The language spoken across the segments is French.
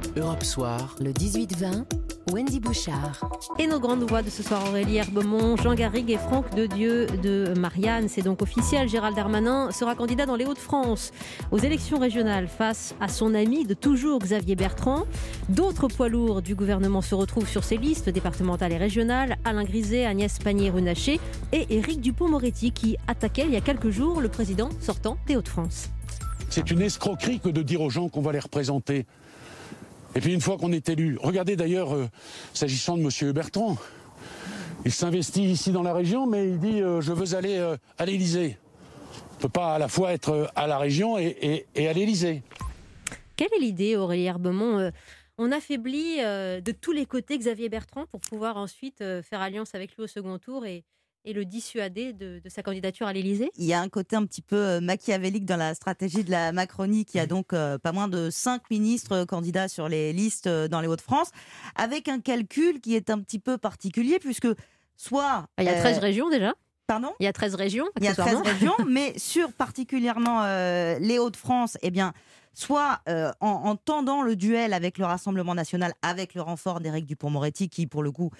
Europe Soir, le 18-20, Wendy Bouchard. Et nos grandes voix de ce soir, Aurélie Herbemont, Jean Garrigue et Franck Dedieu de Marianne. C'est donc officiel, Gérald Darmanin sera candidat dans les Hauts-de-France aux élections régionales face à son ami de toujours, Xavier Bertrand. D'autres poids lourds du gouvernement se retrouvent sur ces listes départementales et régionales. Alain Griset, Agnès Pannier-Runacher et Éric Dupond-Moretti qui attaquaient il y a quelques jours le président sortant des Hauts-de-France. C'est une escroquerie que de dire aux gens qu'on va les représenter. Et puis une fois qu'on est élu, regardez d'ailleurs, s'agissant de M. Bertrand, il s'investit ici dans la région, mais il dit je veux aller à l'Élysée. On ne peut pas à la fois être à la région et à l'Élysée. Quelle est l'idée, Aurélie Herbemont ? On affaiblit de tous les côtés Xavier Bertrand pour pouvoir ensuite faire alliance avec lui au second tour et le dissuader de sa candidature à l'Élysée. Il y a un côté un petit peu machiavélique dans la stratégie de la Macronie qui a donc pas moins de 5 ministres candidats sur les listes dans les Hauts-de-France, avec un calcul qui est un petit peu particulier puisque soit... Il y a 13 régions déjà. Pardon ? Il y a 13 régions. Il y a 13 régions, mais sur particulièrement les Hauts-de-France, eh bien, soit en tendant le duel avec le Rassemblement national, avec le renfort d'Éric Dupond-Moretti qui, pour le coup,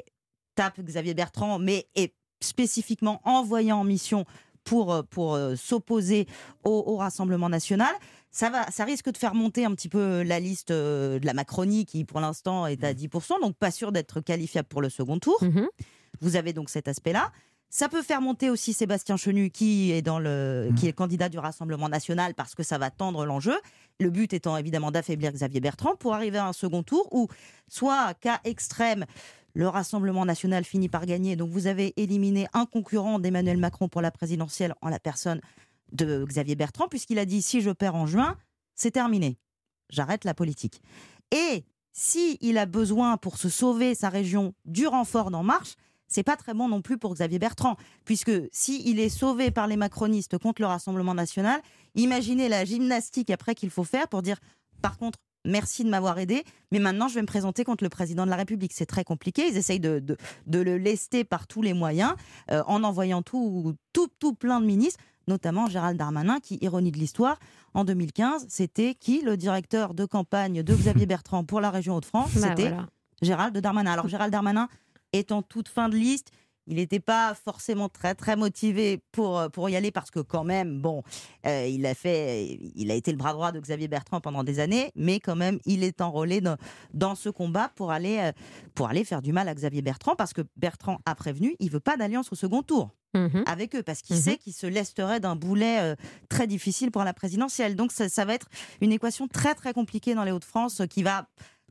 tape Xavier Bertrand, mais est spécifiquement envoyé en mission pour s'opposer au Rassemblement national. Ça risque de faire monter un petit peu la liste de la Macronie qui, pour l'instant, est à 10%, donc pas sûr d'être qualifiable pour le second tour. Mmh. Vous avez donc cet aspect-là. Ça peut faire monter aussi Sébastien Chenu qui est candidat du Rassemblement national parce que ça va tendre l'enjeu. Le but étant évidemment d'affaiblir Xavier Bertrand pour arriver à un second tour où, soit cas extrême, le Rassemblement national finit par gagner. Donc vous avez éliminé un concurrent d'Emmanuel Macron pour la présidentielle en la personne de Xavier Bertrand, puisqu'il a dit « si je perds en juin, c'est terminé. J'arrête la politique ». Et s'il a besoin pour se sauver sa région du renfort d'En Marche, c'est pas très bon non plus pour Xavier Bertrand, puisque s'il est sauvé par les macronistes contre le Rassemblement national, imaginez la gymnastique après qu'il faut faire pour dire « par contre, merci de m'avoir aidé, mais maintenant je vais me présenter contre le président de la République ». C'est très compliqué, ils essayent de le lester par tous les moyens, en envoyant tout plein de ministres, notamment Gérald Darmanin, qui, ironie de l'histoire, en 2015, c'était qui le directeur de campagne de Xavier Bertrand pour la région Hauts-de-France ? C'était voilà. Gérald Darmanin. Alors Gérald Darmanin est en toute fin de liste. Il n'était pas forcément très très motivé pour y aller parce que quand même, bon, il a été le bras droit de Xavier Bertrand pendant des années, mais quand même, il est enrôlé dans ce combat pour aller faire du mal à Xavier Bertrand parce que Bertrand a prévenu, il veut pas d'alliance au second tour avec eux parce qu'il sait qu'il se lesterait d'un boulet très difficile pour la présidentielle. Donc ça va être une équation très très compliquée dans les Hauts-de-France qui va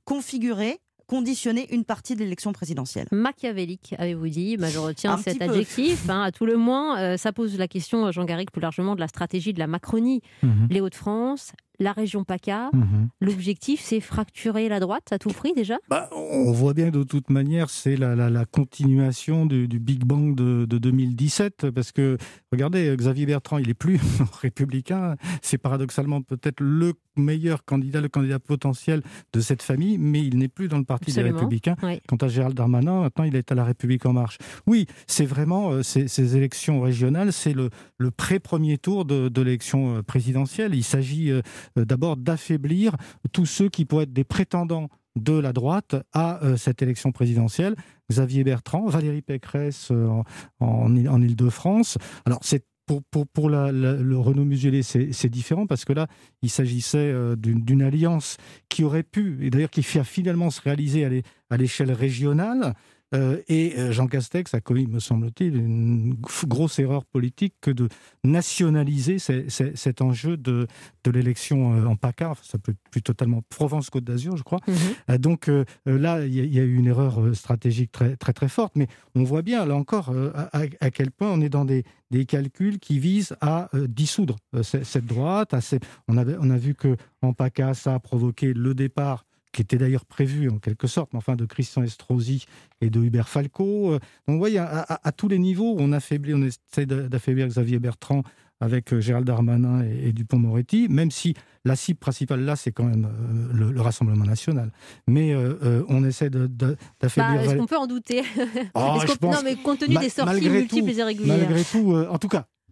conditionner une partie de l'élection présidentielle. Machiavélique, avez-vous dit. Je retiens cet adjectif. À tout le moins, ça pose la question, Jean Garrigue, plus largement, de la stratégie de la Macronie. Les Hauts-de-France, la région PACA. L'objectif, c'est fracturer la droite à tout prix, déjà ? On voit bien que de toute manière, c'est la continuation du Big Bang de 2017. Parce que, regardez, Xavier Bertrand, il n'est plus républicain. C'est paradoxalement peut-être le meilleur candidat, le candidat potentiel de cette famille, mais il n'est plus dans le parti des Républicains. Oui. Quant à Gérald Darmanin, maintenant, il est à la République En Marche. Oui, c'est vraiment ces élections régionales, c'est le pré-premier tour de l'élection présidentielle. Il s'agit d'abord d'affaiblir tous ceux qui pourraient être des prétendants de la droite à cette élection présidentielle. Xavier Bertrand, Valérie Pécresse en Île-de-France. Alors, c'est pour le Renaud Muselier, c'est différent parce que là, il s'agissait d'une alliance qui aurait pu, et d'ailleurs qui a finalement se réaliser à l'échelle régionale. Et Jean Castex a commis, me semble-t-il, une grosse erreur politique que de nationaliser cet enjeu de l'élection en PACA. Enfin, ça peut plus totalement Provence-Côte d'Azur, je crois. Donc là, il y a eu une erreur stratégique très, très, très forte. Mais on voit bien, là encore, à quel point on est dans des calculs qui visent à dissoudre cette droite. On a vu qu'en PACA, ça a provoqué le départ qui était d'ailleurs prévu en quelque sorte, mais enfin de Christian Estrosi et de Hubert Falco. Donc vous voyez, à tous les niveaux, on essaie d'affaiblir Xavier Bertrand avec Gérald Darmanin et Dupond-Moretti, même si la cible principale là, c'est quand même le Rassemblement national. Mais on essaie d'affaiblir... Est-ce qu'on peut en douter ? Non, mais compte tenu des sorties multiples et irrégulières. Malgré tout, en tout cas,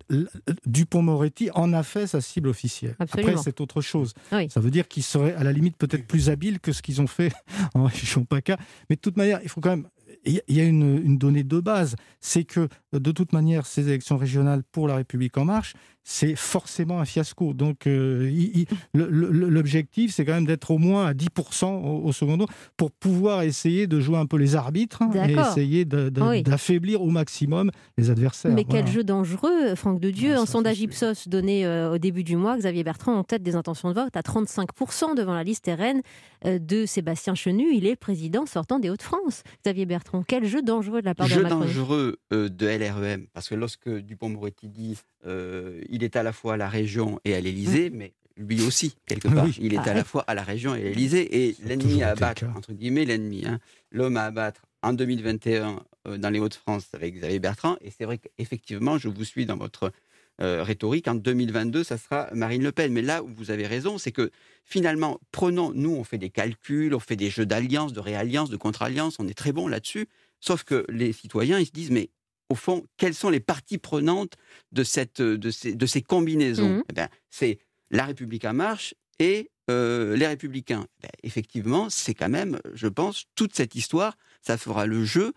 Dupond-Moretti en a fait sa cible officielle. Absolument. Après, c'est autre chose. Oui. Ça veut dire qu'ils seraient à la limite peut-être plus habiles que ce qu'ils ont fait en région PACA. Mais de toute manière, il faut quand même... Il y a une donnée de base, c'est que de toute manière, ces élections régionales pour La République En Marche, c'est forcément un fiasco. Donc l'objectif, c'est quand même d'être au moins à 10% au second tour pour pouvoir essayer de jouer un peu les arbitres et essayer d'affaiblir au maximum les adversaires. Mais quel jeu dangereux, Franck de Dieu. Un sondage Ipsos donné au début du mois, Xavier Bertrand en tête des intentions de vote à 35% devant la liste RN de Sébastien Chenu. Il est président sortant des Hauts-de-France. Xavier Bertrand, quel jeu dangereux de la part de Macron. Jeu dangereux de LREM, parce que lorsque Dupond-Moretti dit il est à la fois à la région et à l'Élysée, mais lui aussi, quelque part, il est à la fois à la région et à l'Élysée, et l'ennemi à abattre, entre guillemets l'ennemi, l'homme à abattre en 2021 dans les Hauts-de-France avec Xavier Bertrand, et c'est vrai qu'effectivement, je vous suis dans votre rhétorique, en 2022, ça sera Marine Le Pen. Mais là où vous avez raison, c'est que finalement, nous, on fait des calculs, on fait des jeux d'alliance, de réalliance, de contre-alliance, on est très bon là-dessus, sauf que les citoyens, ils se disent, mais au fond, quelles sont les parties prenantes de ces combinaisons ? C'est La République En Marche et les Républicains. Effectivement, c'est quand même, je pense, toute cette histoire, ça fera le jeu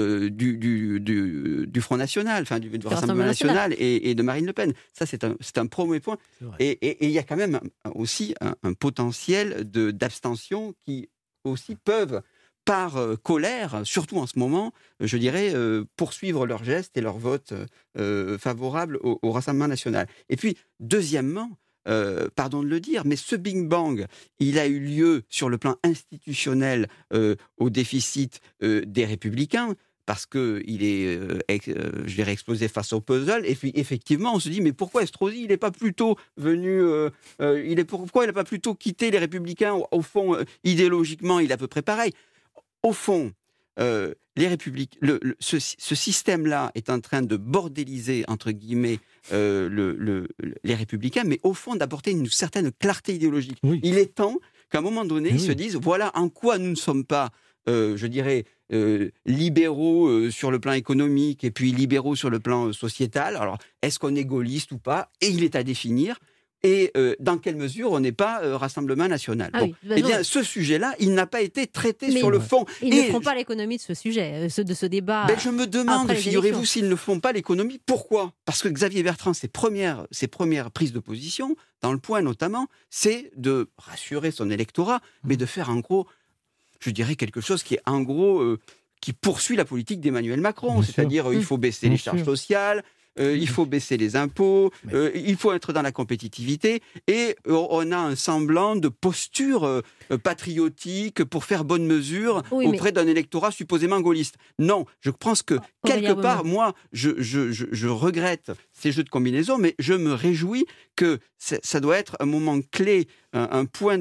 du Front National, enfin du Rassemblement National et de Marine Le Pen. Ça, c'est un premier point. Et il y a quand même aussi un potentiel d'abstention qui aussi peuvent, par colère, surtout en ce moment, je dirais, poursuivre leurs gestes et leurs votes favorables au Rassemblement National. Et puis, deuxièmement, pardon de le dire, mais ce Big Bang, il a eu lieu sur le plan institutionnel au déficit des Républicains, parce qu'il est, je dirais, explosé face au puzzle. Et puis, effectivement, on se dit, mais pourquoi Estrosi, il n'est pas plutôt venu... pourquoi il n'a pas plutôt quitté les Républicains ? Au fond, idéologiquement, il est à peu près pareil. Au fond, les républiques, ce système-là est en train de bordéliser, entre guillemets, les Républicains, mais au fond d'apporter une certaine clarté idéologique. Oui. Il est temps qu'à un moment donné, ils se disent, voilà en quoi nous ne sommes pas, je dirais, libéraux sur le plan économique et puis libéraux sur le plan sociétal. Alors, est-ce qu'on est gaulliste ou pas ? Et il est à définir. Et dans quelle mesure on n'est pas Rassemblement National. Eh bien, ce sujet-là, il n'a pas été traité sur le fond. Ils ne font pas l'économie de ce sujet, de ce débat. Je me demande, figurez-vous, s'ils ne font pas l'économie, pourquoi ? Parce que Xavier Bertrand, ses premières prises de position, dans Le Point notamment, c'est de rassurer son électorat, mais de faire en gros, je dirais quelque chose qui est en gros, qui poursuit la politique d'Emmanuel Macron. C'est-à-dire, il faut baisser les charges sociales, il faut baisser les impôts, il faut être dans la compétitivité, et on a un semblant de posture patriotique pour faire bonne mesure auprès d'un électorat supposément gaulliste. Non, je pense que quelque part, moi, je regrette ces jeux de combinaison, mais je me réjouis que ça doit être un moment clé, un point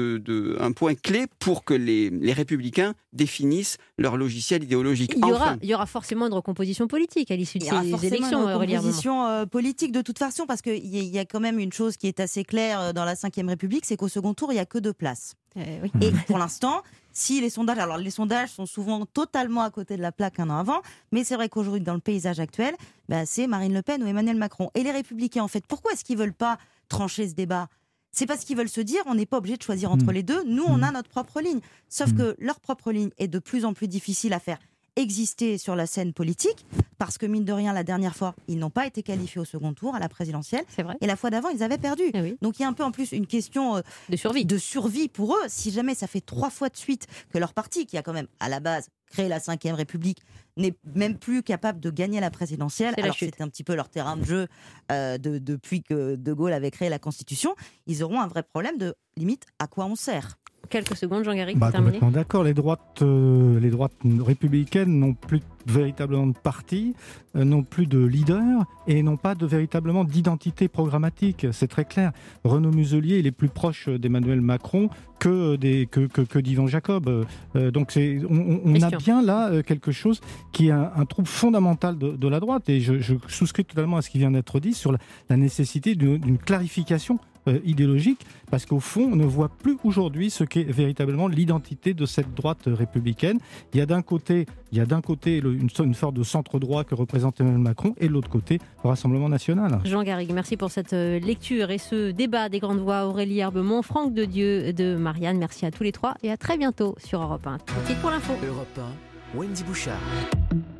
clé pour que les Républicains définissent leur logiciel idéologique. Il y aura forcément une recomposition politique à l'issue de ces élections. Une recomposition politique de toute façon, parce qu'il y a quand même une chose qui est assez claire dans la Ve République, c'est qu'au second tour, il n'y a que 2 places. Et pour l'instant, si les sondages sont souvent totalement à côté de la plaque un an avant, mais c'est vrai qu'aujourd'hui, dans le paysage actuel, c'est Marine Le Pen ou Emmanuel Macron. Et les Républicains, en fait, pourquoi est-ce qu'ils ne veulent pas trancher ce débat ? C'est parce qu'ils veulent se dire, on n'est pas obligé de choisir entre les deux, nous on a notre propre ligne. Sauf que leur propre ligne est de plus en plus difficile à faire exister sur la scène politique, parce que mine de rien, la dernière fois, ils n'ont pas été qualifiés au second tour à la présidentielle, et la fois d'avant, ils avaient perdu. Donc il y a un peu en plus une question de survie pour eux, si jamais ça fait 3 fois de suite que leur parti, qui a quand même à la base créé la Ve République, n'est même plus capable de gagner la présidentielle, alors c'est un petit peu leur terrain de jeu depuis que De Gaulle avait créé la Constitution, ils auront un vrai problème de limite à quoi on sert. Quelques secondes, Jean Garrigue, pour terminer. Complètement d'accord. Les droites républicaines n'ont plus véritablement de parti, n'ont plus de leader et n'ont pas véritablement d'identité programmatique. C'est très clair. Renaud Muselier, il est plus proche d'Emmanuel Macron que d'Yvan Jacob. Donc on a bien là quelque chose qui est un trouble fondamental de la droite. Et je souscris totalement à ce qui vient d'être dit sur la nécessité d'une clarification idéologique, parce qu'au fond, on ne voit plus aujourd'hui ce qu'est véritablement l'identité de cette droite républicaine. Il y a d'un côté une sorte de centre-droit que représente Emmanuel Macron, et de l'autre côté, le Rassemblement national. Jean Garrigue, merci pour cette lecture et ce débat des grandes voix. Aurélie Herbemont, Franck Dedieu de Marianne, merci à tous les trois et à très bientôt sur Europe 1. Tout de suite pour l'info. Europe 1, Wendy Bouchard.